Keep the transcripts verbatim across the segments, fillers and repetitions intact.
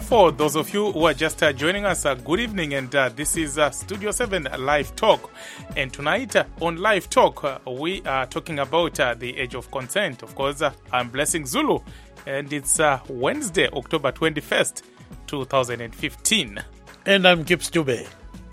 for those of you who are just uh, joining us, uh, good evening, and uh, this is uh, Studio seven Live Talk. And tonight uh, on Live Talk, uh, we are talking about uh, the age of consent. Of course, uh, I'm Blessing Zulu, and it's uh, Wednesday, October twenty-first, two thousand fifteen. And I'm Kip Stube.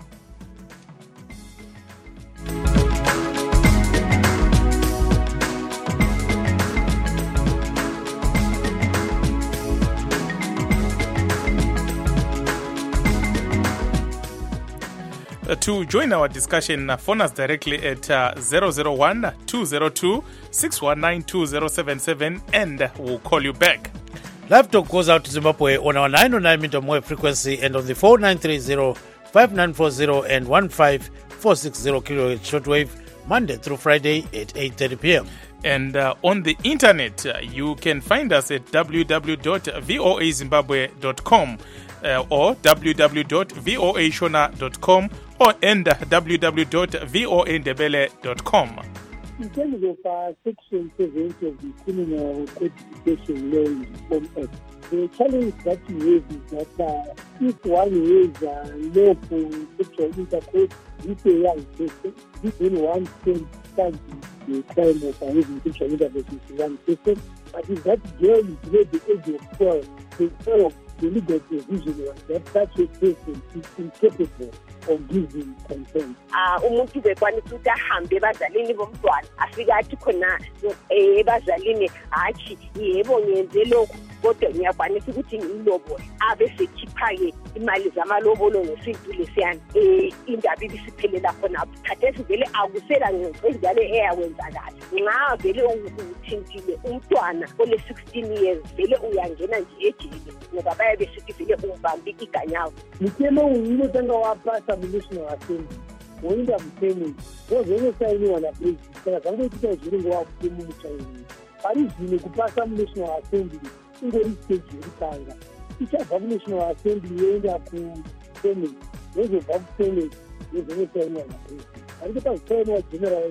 Uh, to join our discussion, uh, phone us directly at uh, zero zero one, two zero two, six one nine, two zero seven seven and uh, we'll call you back. Live Talk goes out to Zimbabwe on our nine oh nine meter wave frequency and on the four nine three zero, five nine four zero and one five four six zero kilohertz shortwave, Monday through Friday at eight thirty p.m. And uh, on the internet, uh, you can find us at w w w dot voa zimbabwe dot com uh, or w w w dot voa shona dot com or and uh, w w w dot voa ndebele dot com. In terms of uh, Section seventy of the Criminal Codification Law in Reform Act, the challenge that we have is that uh, if one has uh, lawful sexual intercourse with a young person, then one can start the crime of uh, having sexual intercourse with a young person. But if that girl is below the age of twelve, the twelve, the legal provision was that such a person is incapable of giving consent. Ah, umuntu bekwanisa ukuthi ahambe ebazalini bomntwana afika athi khona ebazalini hathi yebo ngenze lokho kodwa ngiyakwanisa ukuthi ngilobole abe sekhipha-ke imali zamalobolo ngesintu lesiyana eh indaba ibisiphelela khona khathesi vele akusela ngenjalo eyakwenzakala nxa vele uthintile umntwana ole sixteen years vele uyangena nje ejele ngoba baye besithi vele umbambi iganyawo Mtemo uyilo tanga wapasa National Assembly woinda mtemo wozone sainiwa na president kana zangu kuti zviringo wakutemu muchaini ari zvine kupasa National Assembly ingori stage yekutanga ichabva National Assembly yoenda ku Senate yozobva ku Senate yozone sainiwa na president ari pasainiwa general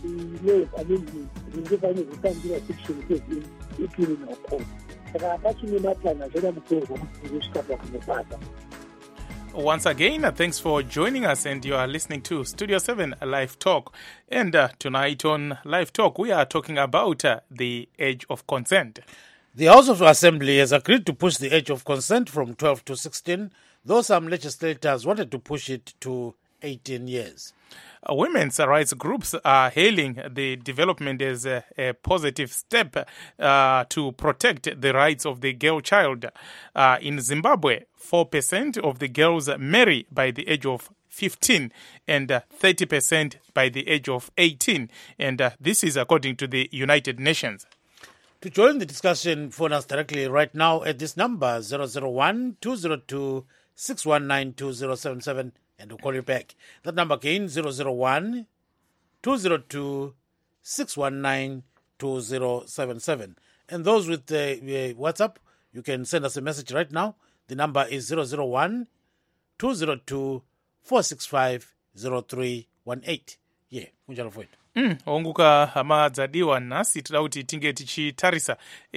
law amendment ringe pane zvikambira section seven yecriminal code saka pachine matana zvona mutorwa kusvika pakunopasa. Once again, uh, thanks for joining us, and you are listening to Studio seven Live Talk. And uh, tonight on Live Talk, we are talking about uh, the age of consent. The House of Assembly has agreed to push the age of consent from twelve to sixteen, though some legislators wanted to push it to eighteen years. Uh, women's rights groups are hailing the development as a, a positive step uh, to protect the rights of the girl child. Uh, in Zimbabwe, four percent of the girls marry by the age of fifteen and uh, thirty percent by the age of eighteen. And uh, this is according to the United Nations. To join the discussion, phone us directly right now at this number, zero zero one, two zero two, six one nine, two zero seven seven. And we'll call you back. That number again, zero zero one, two zero two, six one nine, two zero seven seven. And those with uh, uh, WhatsApp, you can send us a message right now. The number is zero zero one, two zero two, four six five, zero three one eight. Yeah, kunjalo mfowethu. Mm, onguka hama dzadiwa nasi tida kuti tinge tichitarisa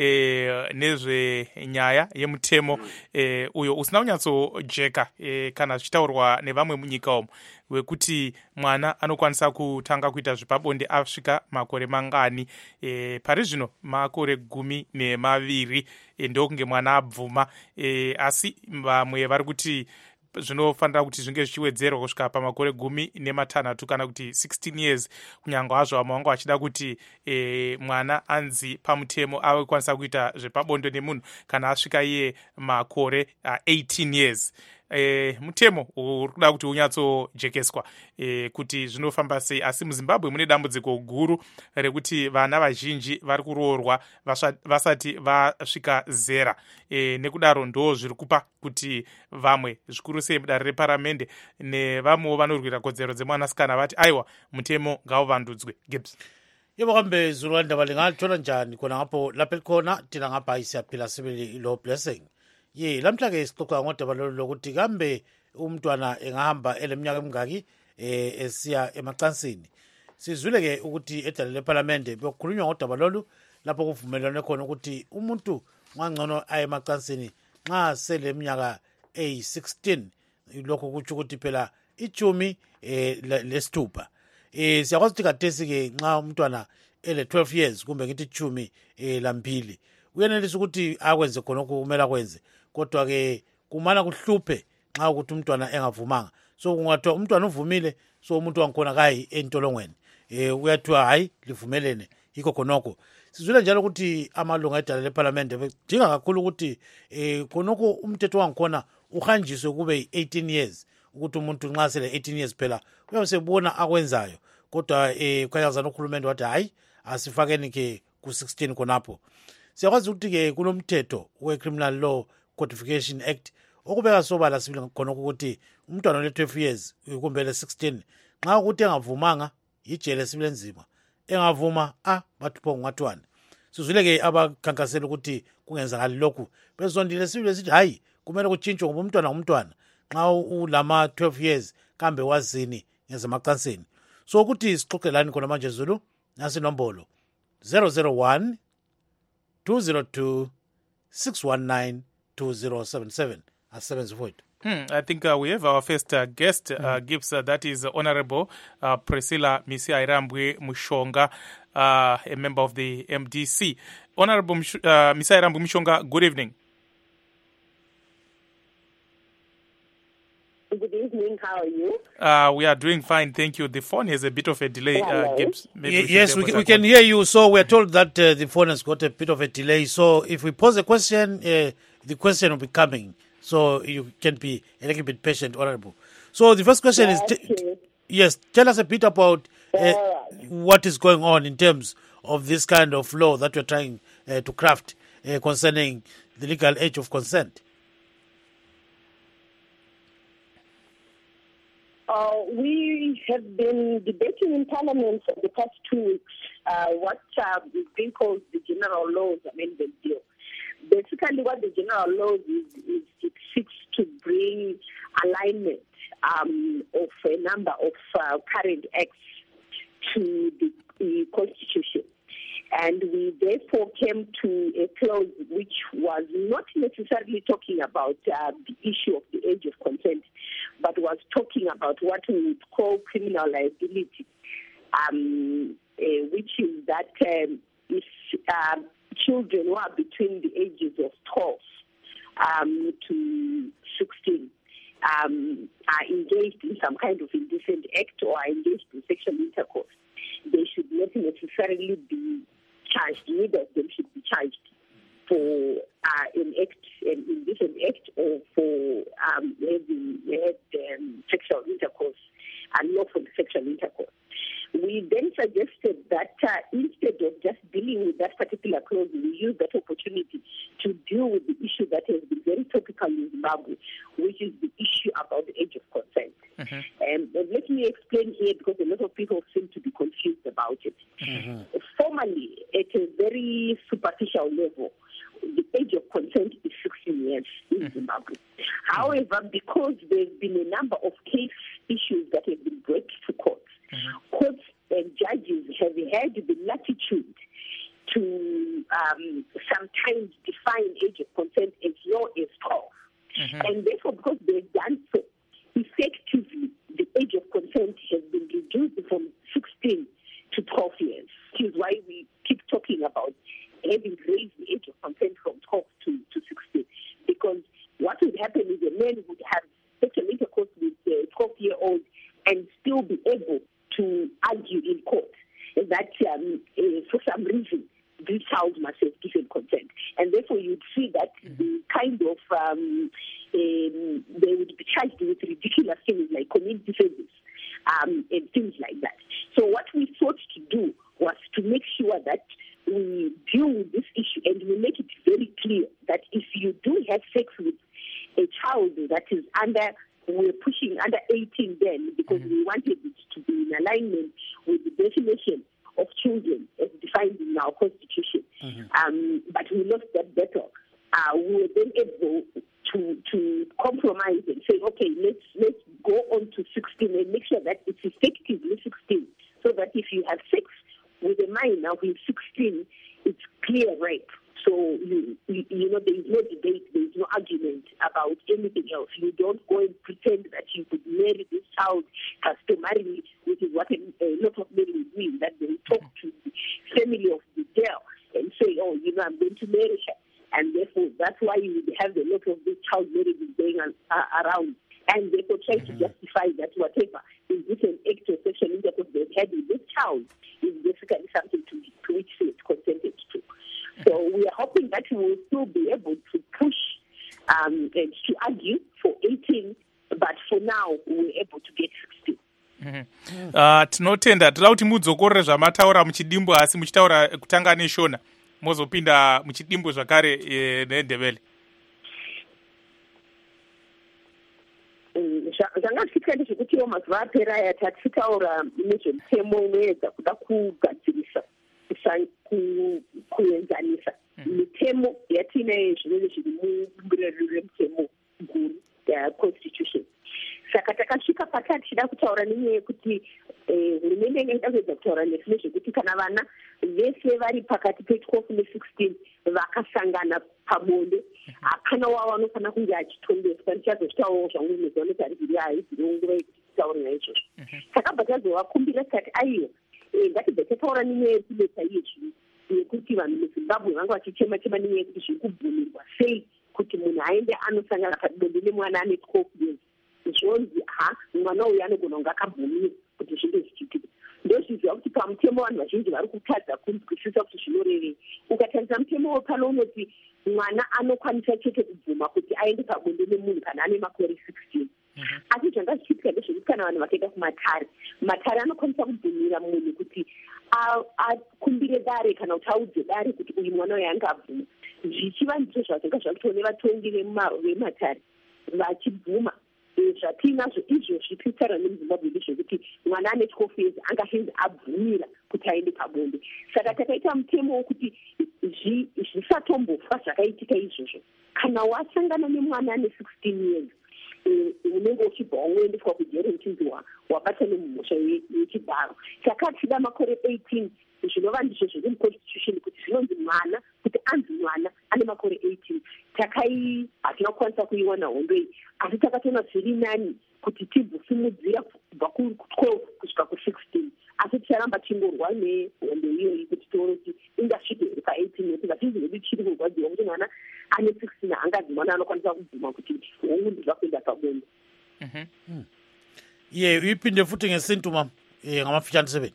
e, nezve nyaya yemutemo e, uyo usina kunyatso jeka e, kana zvichitaurwa nevamwe munyika omo wekuti mwana anokwanisa kutanga kuita zvepabonde asvika makore mangani e, pari zvino makore gumi nemaviri e, ndokunge mwana abvuma e, asi vamwe vari kuti zvinofanira kuti zvinge zvichiwedzerwa kusvika pamakore gumi nematanhatu kana kuti sixteen years kunyange hazvo vamwe vangu vachida kuti e, mwana anzi pamutemo akwanisa kuita zvepabonde nemunhu kana asvika iye makore uh, eighteen years. E, mutemo uri kuda kuti unyatsojekeswa e, kuti zvinofamba sei, asi muZimbabwe mune dambudziko guru rekuti vana vazhinji vari kuroorwa vasati vasvika zera e, nekudaro ndo zviri kupa kuti vamwe zvikuru sei mudare reparamende nevamwewo vanorwira kodzero dzemwanasikana vati aiwa mutemo ngauvandudzwe. Gibbs. Yebo kambe Zulu ndaba lingathola njani khona ngapho lapha khona thina ngapha isiyaphila sibili lo Blessing. Ye lamhla ke sixoxa ngodaba lokuthi kambe umntwana engahamba eleminyaka emingaki eh esiya emacansini. Sizwile ke ukuthi edale leparlamente bekukhulunywa ngodaba lolu lapho kuvumelane khona ukuthi umuntu ngangcono aye emacansini nxa seleminyaka eyi sixteen lokho kutsho ukuthi phela itshumi eh lesithupha. Eh siyakwazi ukuthi kathesi ke nxa umntwana ele twelve years kumbe ngithi itshumi eh lambili uyenelisa ukuthi akwenze khonokho kumele akwenze, kodwa ke kumana kuhluphe nxa ukuthi umntwana engavumanga. So kungathiwa umntwana uvumile, so umuntu wangikhona kayi entolongweni eh uyathiwa hayi livumelene yikho khonokho. Sizwile njalo ukuthi amalunga edala leparlamente bedinga kakhulu ukuthi eh khonokho umthetho wangikhona uhanjiswe kube eighteen years, ukuthi umuntu nxa sele eighteen years phela uyabe sebona akwenzayo, kodwa eh kwayazana ukhulumende wathi hayi asifakeni ke ku sixteen khonapho. Siyakwazi ukuthi ke kunomthetho we-Criminal Law Codification Act okubeka sobala sibili khona ukuthi umntwana ole twelve years kumbe le sixteen nxa ukuthi engavumanga ijele sibile nzima, engavuma ah bathupho ngatwana. Sizwile ke abakhankasela ukuthi kungenzakali lokhu, bezondile sibile sithi hayi kumele kuchintshwe ngoba umntwana ngumntwana nxa ulama twelve years kambe wazini ngezamacansini. So ukuthi sixoxelani khona manje Zulu, nasi nombolo zero zero one two zero two six one nine two zero seven seven. Asebenzi mfowethu. Hmm, I think uh, we have our first uh, guest, uh, mm. Gibbs, uh, that is Honorable uh, Priscilla Misihairambwe Mushonga, uh, a member of the M D C. Honorable Mish- uh, Misihairambwe Mushonga, good evening. Good evening, how are you? Uh, we are doing fine, thank you. The phone has a bit of a delay, uh, Gibbs. Maybe we yes, we can, we can hear you. So we're told that uh, the phone has got a bit of a delay. So if we pose a question, uh, the question will be coming. So you can be a little bit patient, Honorable. So the first question yes, is, t- yes, tell us a bit about uh, right. what is going on in terms of this kind of law that you're trying uh, to craft uh, concerning the legal age of consent. Uh, we have been debating in Parliament for the past two weeks uh, what uh, is being called the General Laws Amendment Bill. Basically, what the General Laws is, is it seeks to bring alignment um, of a number of uh, current acts to the, the Constitution. And we therefore came to a clause which was not necessarily talking about uh, the issue of the age of consent, but was talking about what we would call criminal liability, um, uh, which is that um, if uh, children who are between the ages of twelve um, to sixteen um, are engaged in some kind of indecent act or are engaged in sexual intercourse, they should not necessarily be charged. Neither of them should be charged for uh, an act, an indecent act, or for um, having had um, sexual intercourse, unlawful sexual intercourse. We then suggested that uh, instead of just dealing with that particular clause, we use that opportunity to deal with the issue that has been very topical in Zimbabwe, which is the issue about the age of consent. Mm-hmm. And, and let me explain here, because a lot of people seem to be confused about it. Mm-hmm. Formally, at a very superficial level, the age of consent is sixteen years in mm-hmm. Zimbabwe. However, because there's been a number of case issues that have been brought to court, mm-hmm. courts and judges have had the latitude to um, sometimes define age of consent as low as twelve. Mm-hmm. And therefore, because they've done so, effectively, the age of consent has been reduced from sixteen to twelve years, which is why we keep talking about having raised the age of consent from twelve to, to sixteen. Because what would happen is a man would have sexual intercourse with a twelve-year-old and still be able to argue in court that um, uh, for some reason this child must have given consent. And therefore you'd see that mm-hmm. the kind of, um, um, they would be charged with ridiculous things like community service um, and things like that. So what we sought to do was to make sure that we deal with this issue and we make it very clear that if you do have sex with a child that is under, we're pushing under eighteen then because mm-hmm. we wanted it to be in alignment with the definition of children as defined in our constitution. Mm-hmm. Um, but we lost that battle. Uh, we were then able to to compromise and say, okay, let's let's go on to sixteen and make sure that it's effectively sixteen, so that if you have sex with a minor who is sixteen, it's clear rape. So, you, you, you know, there is no debate, there is no argument about anything else. You don't go and pretend that you could marry this child customarily, which is what a, a lot of men will do, that they talk to the family of the girl and say, oh, you know, I'm going to marry her. And therefore, that's why you have a lot of these child marriages going on, uh, around. And therefore try to justify that whatever is this an act of sexual intercourse they've had with this child is basically something to, to which they consented to. So we are hoping that we will still be able to push um, and to argue for eighteen, but for now we're able to get sixteen. Mm-hmm. uh, tinotenda tira kuti mudzokorere zvamataura muchidimbo asi muchitaura kutanga neshona mozopinda muchidimbo zvakare e, neNdebele. zvanga zvichiitika ndezvekutiwo mazuva apera aya tatitaura nezvemutemo unoedza kuda kugadzirisa kuenzanisa mitemo yatiinayo zvinenge zviri mubumbiro remutemo guru constitution. Saka takasvika patatichida kutaura nenyaya yekuti hurumende inge ida kuedza kutaura nesu nezvekuti kana vana vese vari pakati petwelve nesixteen vakasangana pabonde hapana wavo anofanira kunge achitondeswa. Ndichazozvitaurawo zvangu nezuva netariviri haiziri nguva yekuti titaure naizvozvo. Takabva tazovakumbira tikati aiwa ngatibva tataura nenyaya yekudetsa iyezvi yekuti vanhu muzimbabwe vanga vachichema chema nenyaya yekuti zviri kubvumirwa sei kuti munhu aende anosangana pabonde nemwana ane twelve years. Zvonzi ha mwana uyu anogona kunge akabvumirwa kuti zvinge zvichiitika. Ndozviziva kuti pamutemo vanhu vazhinji vari kutadza kunzwisisa kuti zvinorevei. Ukatarisa mutemo wepano unoti mwana anokwanisa chete kubvuma kuti aende pabonde nemunhu kana ane makore sixteen. Asi zvanga zvichiitika ndezvekuti kana vanhu vakaenda kumatare, matare anokwanisa kubvumira munhu kuti akumbire dare kana kuti audze dare kuti uyu mwana uyu anga abvuma. Zvichiva ndizvo zvazvanga zvakutiwa nevatongi vematare vachibvuma zvatiinazvo izvozvi titaura nemuzimbabwe ndezvekuti mwana ane twelve years angahenzi abvumira kuti aende pabonde. Saka takaita mutemo wokuti zvisatombofa zvakaitika izvozvo kana wasangana nemwana ane sixteen years unenge uchibva waendeswa kujere uchinzi wabata nemumhosva yechibharo. Takatida makore eighteen zvinova ndizvo zviri muconstitution kuti zvinonzi mwana kuti anzi mwana ane makore eighteen. Takai hatina kukwanisa kuiwana hondo iyi asi takatoona zviri nani kuti tibvosimudzira kubva ku-twelve kusvika ku-sixteen asi ticharamba tingorwa nehondo iyoyi kuti tione kuti ingasvike iri pa-eighteen nekuti vazhinji vedu tichiri kurwadziwa kuti mwana ane sixteen hangadzi mwana anokwanisa kubvuma kuti hongu ndiva kuenda pabonde. Ye uipinde futi ngesintu mam ngamafitshane seven.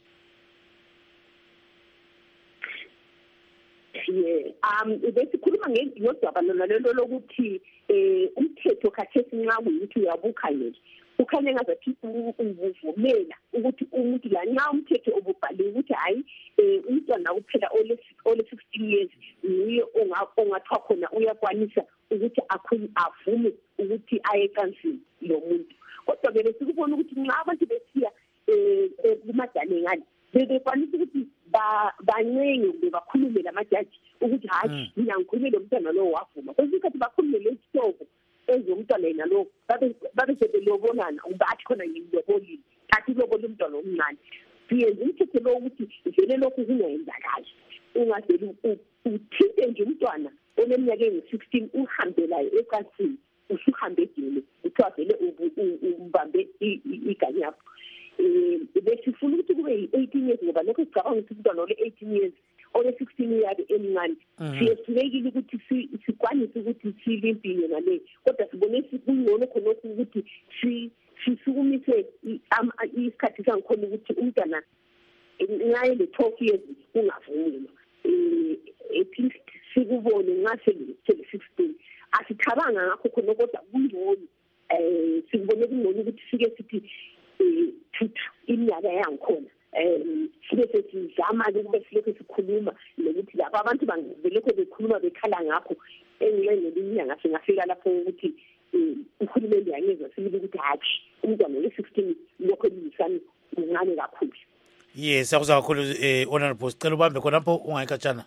um besikhuluma ngendaba lolo lokuthi umthetho khathesi nxa kuyikuthi uyabukhangela ukhanye ngazathi uvumela ukuthi umuntu la nxa umthetho obubhaliwe ukuthi hayi umntwana kuphela ole sixteen years nguye ongathiwa khona uyakwanisa ukuthi avume ukuthi aye ecansini lo muntu. Kodwa-ke besikubona ukuthi nxa abantu besiya kumadane ngani bebekwanisa ukuthi bancenge kumbe bakhulume lamajaji ukuthi hayi mina ngikhulume lo mntwana lowo wavuma. Kwesinye isikhathi bakhulume lesihlobo ezomntwana yena lowo babe sebelobonana ukuba athi khona ngimlobolile athi ulobola umntwana omncane. Siyenza umthetho lowo ukuthi vele lokhu kungayenzakali. Ungavele uthinte nje umntwana oneminyaka engu-sixteen uhambelayo ecansini usuhambe ejele kuthiwa vele ubambe iganyapho. Besifuna ukuthi kube yi-eighteen years ngoba lokho sicabanga ukuthi umntwana ole-eighteen years ole-sixteen uyabe emncane. Siyehlulekile ukuthi sikwanise ukuthi silimpile ngaleyo kodwa sibone kungcono khonokho ukuthi sisukumise isikhathi sangikhona ukuthi umntwana nxa ele-twelve years kungavunyelwa. At least sikubone nxa sele-sixteen asithabanga ngakho khona kodwa kungcono um sikubone kungcono ukuthi sike sithi thuthu iminyaka yangikhona um sibe sesizama-ke ukube silokhu sikhuluma nokuthi lapho abantu belokhu bekhuluma bekhala ngakho engxengele inyanga singafika lapho ukuthi uhulumende yangezwa sibili ukuthi hatshi umntwana le-sixteen lokho elisani uncane kakhulu. Yes, siyakuzwa kakhulu um honorable sicela ubambe khonapho ungayikatshana.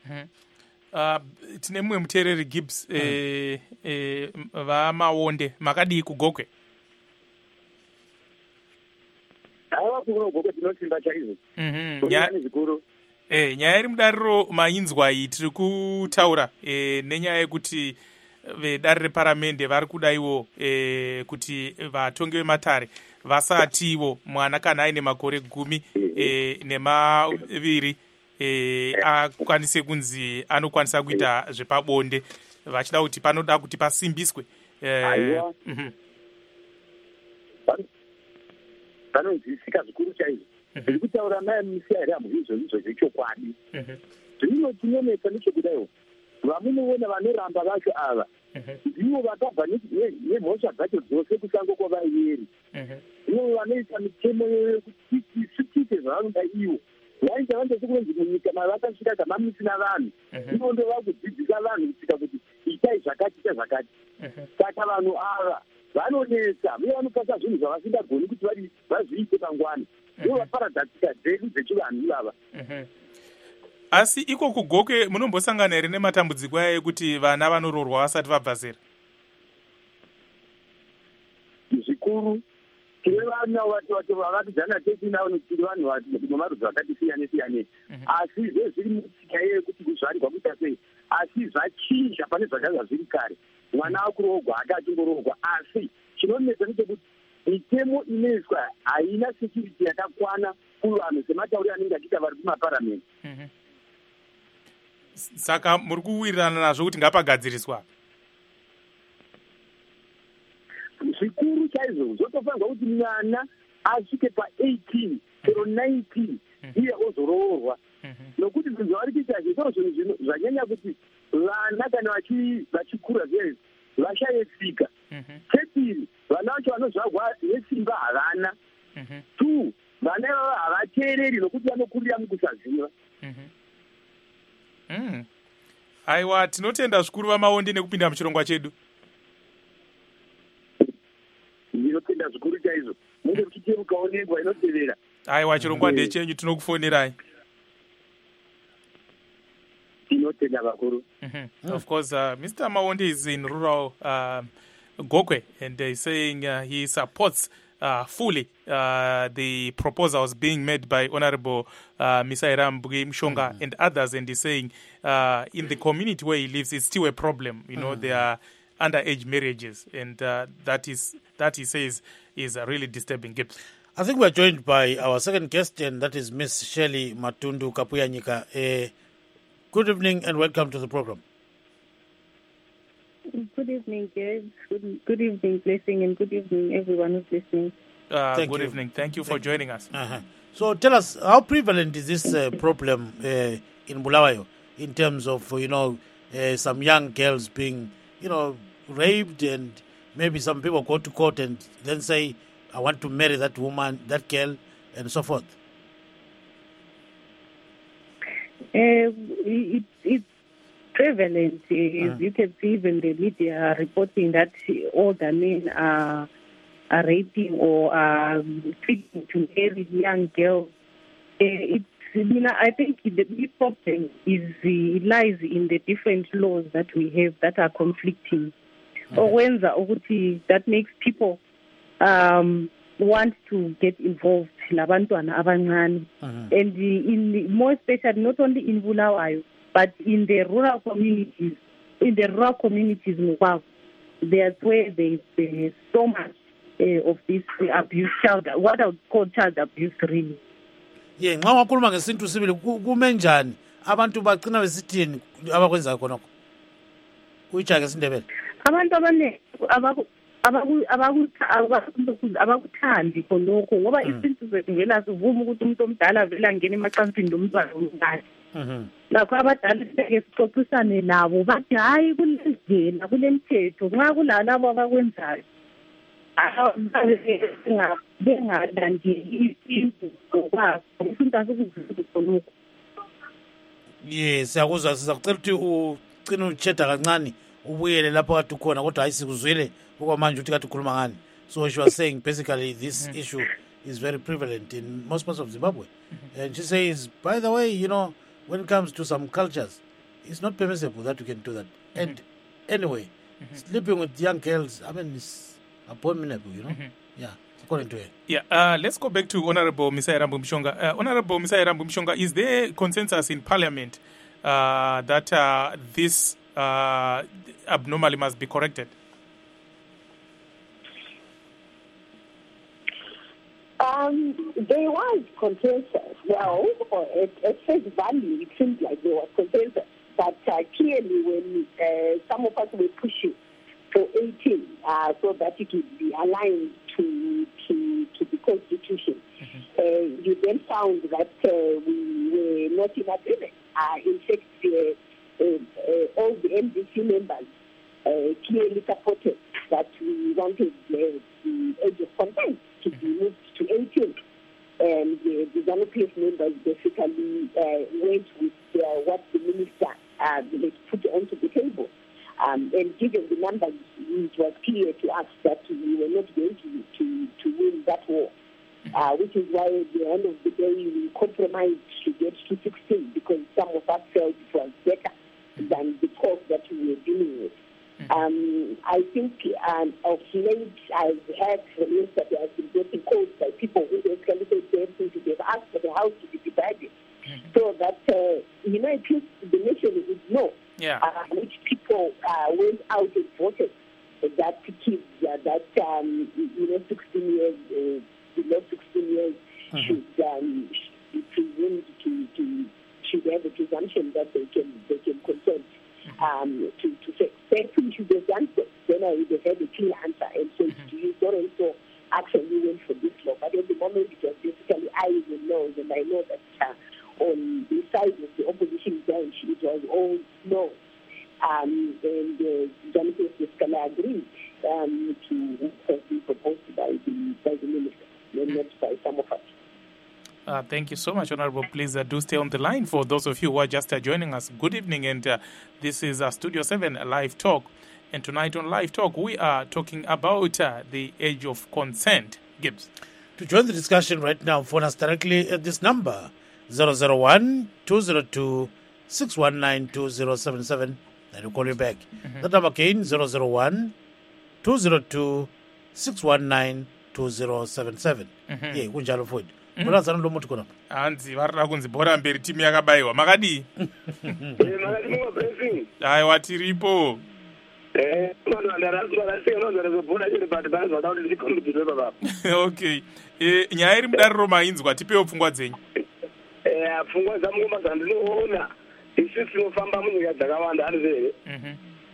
Uh, tine mumwe muteereri Gibbs eh, eh, vamawonde makadii kugogwe? Hawa kuno gogo tinotimba chaizvo. Mhm. Ya zikuru. E, nyaya iri mudariro mainzwa iyi tiri kutaura e, nenyaya yekuti vedare reparamende vari kudaiwo e, kuti vatongi vematare vasatiwo mwana kana aine makore gumi e, nemaviri e, akwanise kunzi anokwanisa kuita zvepabonde vachida kuti panoda kuti pasimbiswe e, mm-hmm. Panonzwisika zvikuru chaizvo zviri kutaura mai musairamu izvozvo zvechokwadi. Zvino chinonetsa nechekudaiwo vamunoona vanoramba vacho ava ndivo vakabva nemhosva dzacho dzose kusango kwavaiyeri. Ivo vanoita mitemo yekuti isvitike zvavanoda ivo vaita vandose kunzi munyika mavakasvika gamamisina vanhu ivo ndo vakudzidzisa vanhu kusvika kuti itai zvakati ita zvakati. Saka vanhu ava vanonetsa uye vanopasa zvinhu zvavasingagoni kuti vazviite mangwana ivo vaparadzasika dzedu dzechivanhu ivava. Asi iko kugoke munombosangana here nematambudziko aya ekuti vana vanoroorwa vasati vabva zera? Zvikuru tine vana vavatidzana tetinavo tiri vanhu nemarudzi vakati siyane siyane asi zve zviri mutsika yekuti kuzvarirwa kuita sei asi zvachinja pane zvakanga zviri kare. Mwana akuroorwa aka achingoroorwa asi chinonetsa ndechekuti mitemo inoiswa haina security yakakwana kuvanhu sematauri anenge achiita vari kumaparamende. Saka muri kuwirirana nazvo kuti ngapagadziriswa zvikuru chaizvo. Zvotofanirwa kuti mwana asvike pa-eighteen chero nineteen iye ozoroorwa nokuti zvinhu zvavari kuita zvisoro zvinhu zvanyanya kuti vana kana vachikura zvezvi vashaye tsika. Chepiri vana vacho vanozvarwa nesimba havana. Two vana ivava havateereri nokuti vanokurira mukusaziva. Mm. Aiwa, tinotenda zvikuru vamaonde nekupinda muchirongwa chedu. Ndinotenda zvikuru chaizvo. Munge muchitemukaonekwa inotevera. Aiwa, chirongwa ndechenyu, tinokufonerai. Tinotenda vakuru. Mm-hmm. Of course, uh, Mister Maonde is in rural uh, Gokwe, and he's saying uh, he supports Uh, fully uh, the proposals being made by Honorable uh, Misairam Bugi Mshonga mm-hmm. and others, and he's saying uh, in the community where he lives, it's still a problem. You know, mm-hmm. there are underage marriages, and uh, that is that he says is uh, really disturbing. I think we're joined by our second guest, and that is Miss Shirley Matundu Kapuyanyika. Uh, good evening and welcome to the program. Good evening, James. Good, good evening, Blessing, and good evening, everyone who's listening. Uh, Thank good you. evening. Thank you for Thank joining us. Uh-huh. So tell us, how prevalent is this uh, problem uh, in Bulawayo in terms of, you know, uh, some young girls being, you know, raped, and maybe some people go to court and then say, I want to marry that woman, that girl, and so forth? Uh, it, it's prevalent. Uh, uh. You can see even the media reporting that older men are, are raping or are treating to marry young girls. Uh, it's, you know, I think the big problem is uh, lies in the different laws that we have that are conflicting. Uh-huh. Or when the, that makes people um, want to get involved. Labantwana abancane, and in more especially not only in Bulawayo, but in the rural communities, in the rural communities, there's where there's, there's so much uh, of this abuse, child, what I would call child abuse, really. Yeah, nxa wakhuluma ngesintu sibili kumenjani abantu bagcina besithini abakwenza khonokho kuyicha ngesindebele abantu abaningi abakuthandi khonokho ngoba isintu zethu vela sivuma ukuthi umuntu omdala vela angene emacansini lomntwana omncane. Lakho abadala sike sixoxisane nabo bathi hayi kulendlela kulemthetho nxa kulalabo abakwenzayo bengalandeli isintu ngoba isintu asikuvuzi khonokho. Yes, siyakuzwa sizakucela ukuthi ucina ucheda kancane ubuyele lapho kade ukhona kodwa hayi sikuzwile okwamanje ukuthi kade ukhuluma ngani. So she was saying basically this mm-hmm. issue is very prevalent in most parts of Zimbabwe. Mm-hmm. And she says, by the way, you know, when it comes to some cultures, it's not permissible that you can do that. Mm-hmm. And anyway, mm-hmm. sleeping with young girls, I mean, it's abominable, you know? Mm-hmm. Yeah. according to her. Yeah, uh, let's go back to Honorable Misaya Rambu Mshonga. Uh, Honorable Misaya Rambu Mshonga, is there consensus in Parliament uh, that uh, this uh, abnormally must be corrected? Um, there was consensus. Well, at, at face value, it seems like there was consensus. But uh, clearly, when uh, some of us were pushing for eighteen, uh, so that it would be aligned to to, to the Constitution, mm-hmm. uh, you then found that uh, we were not in agreement. Uh, in fact, uh, uh, uh, all the M D C members uh, clearly supported that we wanted uh, the age of consent to be moved to eighteen. And uh, the ZANU P F members basically uh, went with uh, what the minister uh, had put onto the table. Um, and given the numbers, it was clear to us that we were not going to, to, to win that war, uh, which is why at the end of the day we compromised to get to sixteen, because some of us felt it was better than the cost that we were dealing with. Um, I think um, of late I've had the news that there has been getting calls by people who basically say they've asked for the house to be divided, mm-hmm. so that, uh, you know, at least the nation would know yeah. uh, which people uh, went out and voted that kids uh, that, um, you know, sixteen years, uh, below sixteen years mm-hmm. should um, be presumed to, to, should have a presumption that they can, they can consent. Um, to, to say, thankfully, should have done so, then I would have had a clear answer. And so, mm-hmm. to use so and so actually went for this law. But at the moment, it was basically eyes and nose, and I know that uh, on the side of the opposition bench, it was all no. Um, and uh, Jonathan Scala agreed um, to what has been proposed by the, by the minister, and not by some of us. Uh, thank you so much, Honorable. Please uh, do stay on the line for those of you who are just uh, joining us. Good evening, and uh, this is uh, Studio seven Live Talk. And tonight on Live Talk, we are talking about uh, the age of consent. Gibbs. To join the discussion right now, phone us directly at this number, zero zero one, two zero two, six one nine, two zero seven seven, and we'll call you back. Mm-hmm. That number again, zero zero one, two zero two, six one nine, two zero seven seven. Yeah, kunjalo futhi. Munazana lo muntu khona. Hanzi varira kunzi bhora mberi timu yakabayiwa. Makadi? Eh, makadi mwa blessing. Hai watiripo. Eh, mwana ndarasi varasika nozara zobhora chiri pati bani zvada kuti ndikombidzwe baba. Okay. Eh, nyaya iri mudariro mainzwa tipewo pfungwa dzenyu. Eh, pfungwa dzangu mazandinoona. Isi tinofamba munyika dzakawanda anzere. Mhm.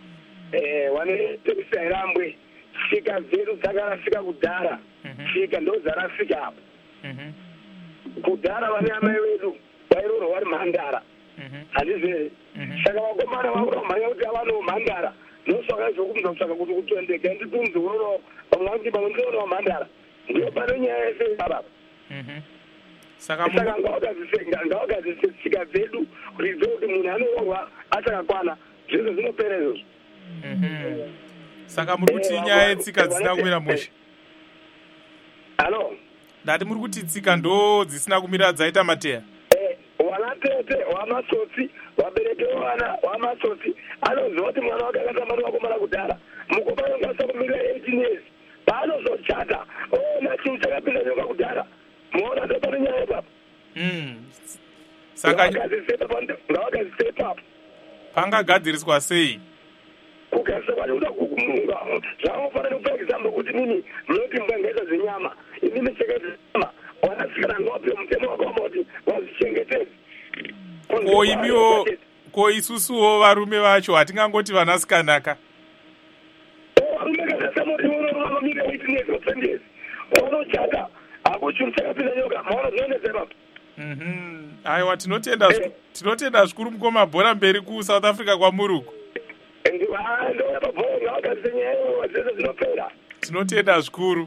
Eh, wane tekusirambwe. Svika dzedu dzakarasika kudhara. Svika ndo dzarasika apo. Mhm. Kudhara vane amai vedu vairorwa vari mhandara handizve saka vakomana vakuromhanya kuti avano mhandara nosaka zvokumza kutsvaka kuti kutondeka ndikunzi unono vamwe vanoti vamwe ndionawo mhandara ndio pane nyaya yese ipapo saka ngavagadzise tsika dzedu kuti dzo kuti munhu anorohwa achakakwana zvizvo zvinopera izvozvo saka muri kuti nyaya yetsika dzisina kumira mushe halo ndati muri kuti tsika ndo dzisina kumira dzaita mateya eh wana tete wamatsotsi wabereke wana wamatsotsi anoziva kuti mwana wake akatamba nevakomana kudhara mukomana unokwanisa kumira eighteen years paanozochata ona chinhu chakapinda nyoka kudhara muona ndo pane nyaya ipapo saka ngavagadzise ipapo pangagadziriswa sei kugadzisa kwati kuda kumunga zvanofanira kupa example kuti nini munoti mungangaita zvenyama inini chekazvenyama wakasikana ngope mutemo wakoma kuti wazvichengetedzi koimiwo ko isusuwo varume vacho hatingangoti vanasikanaka varume kazvasamorivonoamamire eitinezi otendezi vanochata akuchuru chakapinda nyoka maona zvinoonedzepapo aiwa tinotenda tinotenda zvikuru mukoma bhora mberi kusouth africa kwamuruku tinotenda zvikuru.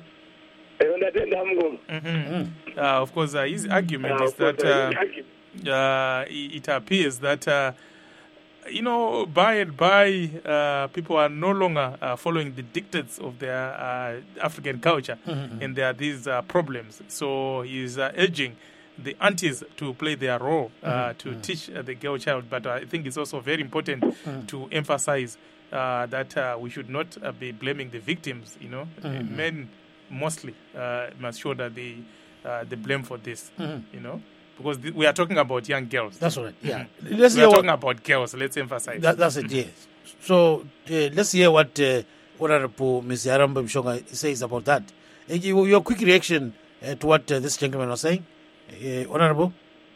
Uh, of course, uh, his argument is that uh, uh, it appears that uh, you know, by and by, uh, people are no longer uh, following the dictates of their uh, African culture, mm-hmm. and there are these uh, problems. So he's uh, urging the aunties to play their role, uh, mm-hmm. to mm-hmm. teach uh, the girl child. But I think it's also very important mm-hmm. to emphasize uh, that uh, we should not uh, be blaming the victims. You know, mm-hmm. men mostly uh, must shoulder the uh, the blame for this. Mhm. You know, because th- we are talking about young girls. That's all right. Yeah. Let's We hear are what, talking about girls. Let's emphasize. that, that's it, yes. So uh, let's hear what uh, Honorable Miz Yarambo Mshonga says about that. Uh, you- your quick reaction uh, to what uh, this gentleman was saying, uh, Honorable?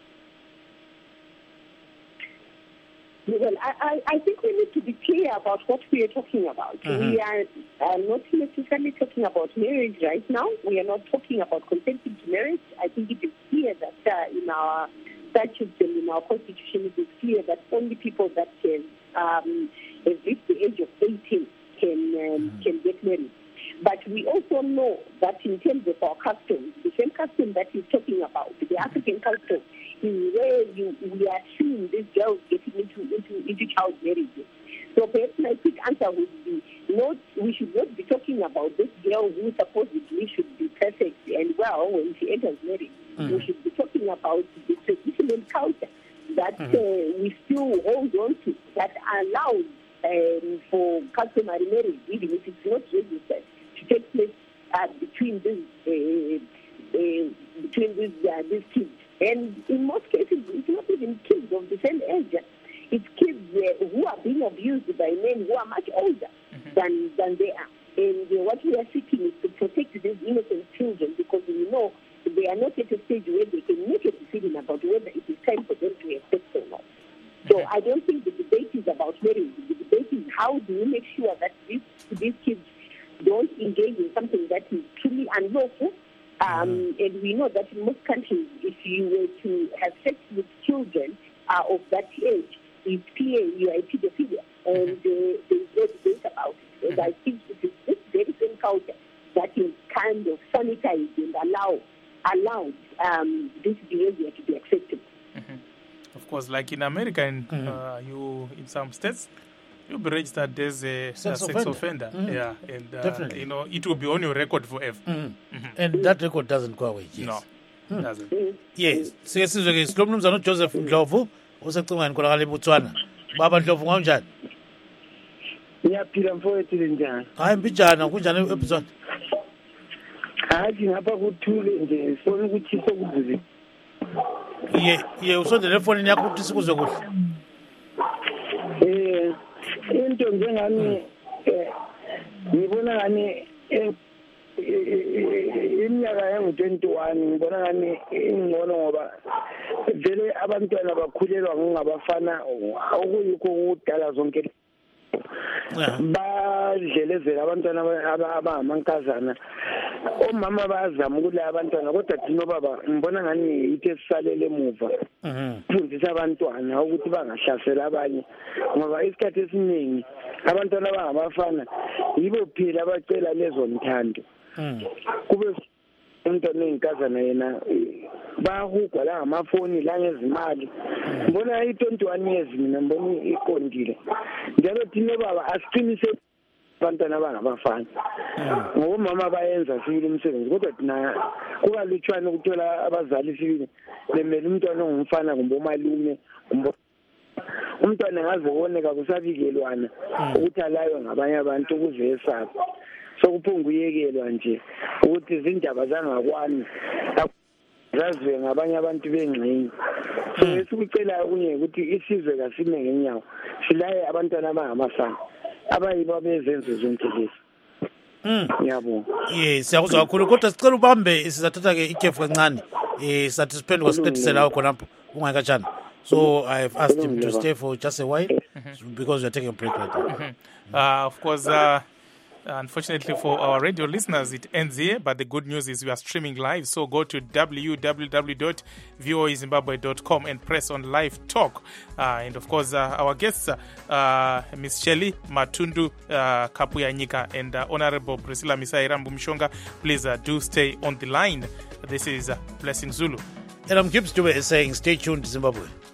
Well, I, I, I think we need to be clear about what we are talking about. Mhm. We are uh, not necessarily talking about marriage right now. We are not talking about consenting to marriage. I think it is clear that uh, in our statutes and in our constitution, it is clear that only people that can, um, have reached the age of eighteen can um, can get married. But we also know that in terms of our customs, the same custom that he's talking about, the African custom, is where you, we are seeing these girls getting into, into, into child marriages. So perhaps my quick answer would be, not, we should not be talking about this girl who supposedly should be perfect and well when she enters marriage. Mm. We should be talking about the traditional culture that Mhm. uh, we still hold on to, that allows um, for customary marriage, even if it's not registered, to take place uh, between these uh, uh, between these uh, these kids. And in most cases, it's not even kids of the same age. It's kids uh, who are being abused by men who are much older than than they are. And uh, what we are seeking is to protect these innocent children, because we know they are not at a stage where they can make a decision about whether it is time for them to have sex or not. So I don't think the debate is about marriage. The debate is how do we make sure that these, these kids don't engage in something that is truly unlawful. Um, and we know that in most countries, if you were to have sex with children uh, of that age, it's clear you are a pedophilia. And uh, there is no debate about it. And I think it is this very same culture that is kind of sanitized and allow, allowed um, this behavior to be acceptable. Of course, like in America, in, Mhm. uh, you in some states, you'll be registered as a, a Sex sex offender. offender. Mhm. Yeah, and uh, Definitely. you know, it will be on your record forever. Mhm. And that record doesn't go away. Yes. No, it doesn't. Yes. Sike sizwe ke silo mnumzana uJoseph Ndlovu usecingweni kolakala eBotswana. Baba Ndlovu ngonjani? Ngiyaphila mfowethu njani? Hayi mbijana kunjani eBotswana? Hayi ngapha kuthule nje sifuna ukuthi sokuzile. Ye ye usondele efonini yakho ukuthi sikuzwe kuhle. Eh into njengami eh ngibona ngani eh, eh, iminyaka yangu twenty-one ngibona ngani ingcono ngoba vele abantwana bakhulelwa ngingabafana okuyikho kudala zonke Yeah. badlelezela abantwana aba- abangamankazana. Omama bayazama ukula abantwana kodwa thina baba ngibona ngani ithe sisalele emuva. Mhm. Fundisa abantwana ukuthi bangahlasela abanye ngoba isikhathi esiningi abantwana abangabafana yibo phela abacela lezo mthando. Mhm. Kube umntwana oyinkazana yena eh, bayahugwa la ngamafoni la ngezimali. Ngibona i-twenty-one years mina ngibona iqondile. Njalo thina baba asiqinise abantwana abangabafana. Ngoba mama bayenza sibili umsebenzi kodwa thina kukalutshwana ukuthola abazali sibili lemele umntwana ongumfana kumbe umalume kumbe umntwana ngaziboneka kusabikelwana ukuthi alayo ngabanye abantu ukuze esabe sokuphunga uyekelwa nje ukuthi izindaba zangakwani zaziwe ngabanye abantu bengxenye. So esikucela kunye ukuthi isizwe kasime ngenyawo silaye abantwana abangamasana abayibo bezenze zonke lezi. Mm. Ngiyabonga. Yes, siyakuzwa kakhulu kodwa sicela ubambe sizathatha ke ikhefu kancane. Eh sathi siphendwe kwasiqedisela lawo khonapho ungayikatshana. So I've asked him to stay for just a while because we're taking a break right now. Uh, of course, uh, unfortunately for our radio listeners, it ends here. But the good news is we are streaming live. So go to w w w dot v o a zimbabwe dot com and press on live talk. Uh, and of course, uh, our guests, uh, uh, Miss Shelley Matundu uh, Kapuya Nyika and uh, Honorable Priscilla Misairambu Mshonga, please uh, do stay on the line. This is uh, Blessing Zulu. Adam Gibbs Dube is saying, stay tuned, Zimbabwe.